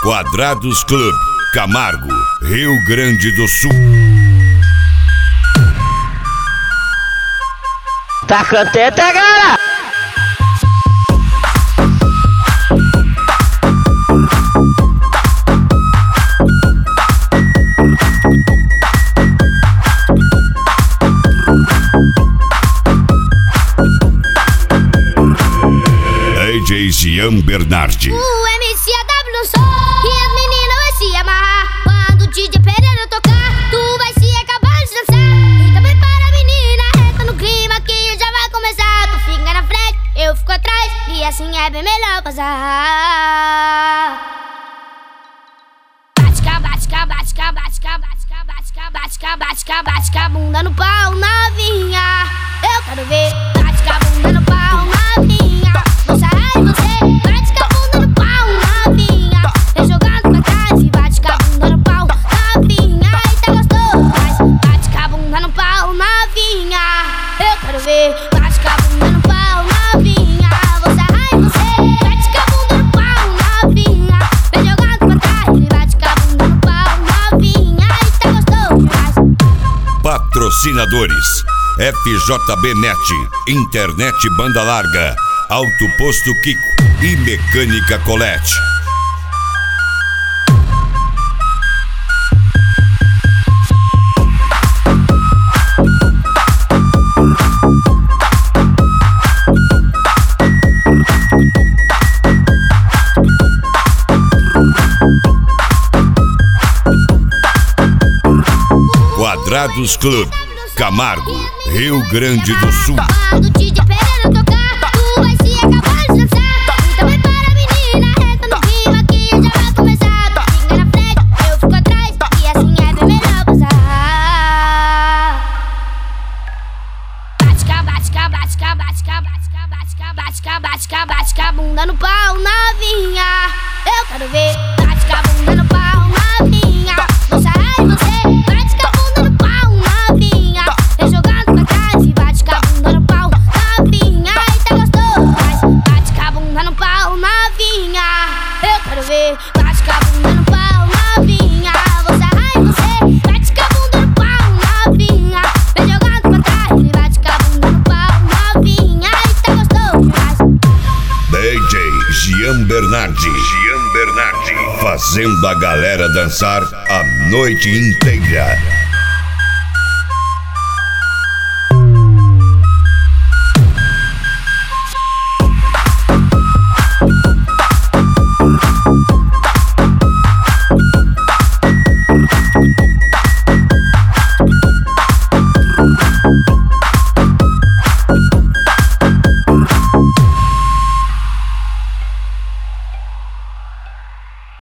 Quadrados Club, Camargo, Rio Grande do Sul. Tá contente agora? DJ Jean Bernardi. O MCAW só e as meninas vai se amarrar. Quando o DJ Pereira tocar, tu vai se acabar de dançar. E também para a menina, entra no clima que já vai começar. Tu fica na frente, eu fico atrás, e assim é bem melhor passar. Bate a bunda no pau, novinha. Eu quero ver. Bate a bunda no pau, novinha. Vou sair você. Bate a bunda no pau, novinha. Vem jogando pra trás e bate a bunda no pau, novinha. E tá gostoso, mas bate a bunda no pau, novinha. Eu quero ver. Bate a bunda no pau, novinha. Vou sair você. Bate a bunda no pau, novinha. Vem jogando pra trás e bate a bunda no pau, novinha. E tá gostoso, mas Patrocinadores: FJB Net, Internet Banda Larga, Auto Posto Kiko e Mecânica Colette. Quadrados Club, Camargo, Rio Grande do Sul. Quando o DJ Pereira tocar, tu vai se acabar de dançar. E também para a menina, entra no clima que já vai começar. Tu fica na frente, eu fico atrás, e assim é bem melhor passar. Bate a bunda no pau, novinha. Eu quero ver. Bate a bunda no pau, novinha. Vou sair você. Bate a bunda no pau, novinha. Vem jogando pra trás e bate a bunda no pau, novinha. E tá gostoso, mas bate a bunda no pau, novinha. Eu quero ver. Bate a bunda no pau, novinha. Vou sair você. Bate a bunda no pau, novinha. Vem jogando pra trás e bate a bunda no pau, novinha. E tá gostoso, mas DJ Jean Bernardi. Fazendo a galera dançar a noite inteira.